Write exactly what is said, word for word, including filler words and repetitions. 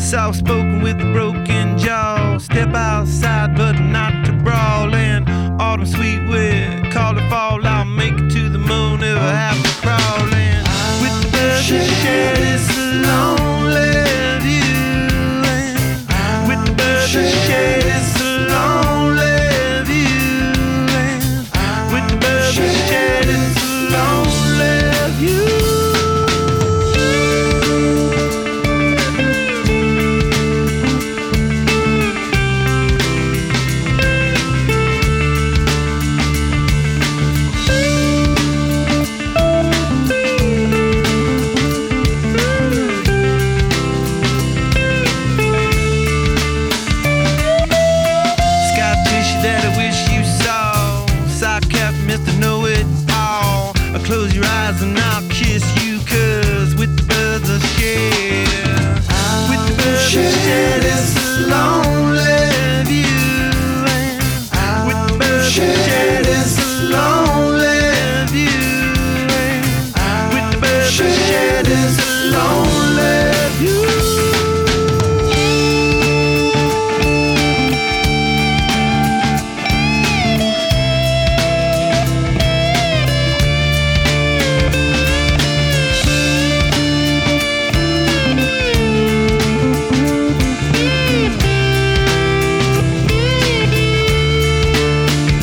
Soft spoken with a broken jaw. Step outside, but not to brawl. And autumn sweet with call it fall. I'll make it to the moon if I have to crawl. And with the birds that share this lonely view. And with the birds that share this lonely view. And with the birds that share this lonely view. Close your eyes and I'll kiss you, cause with the birds I share, with the birds I share this alone.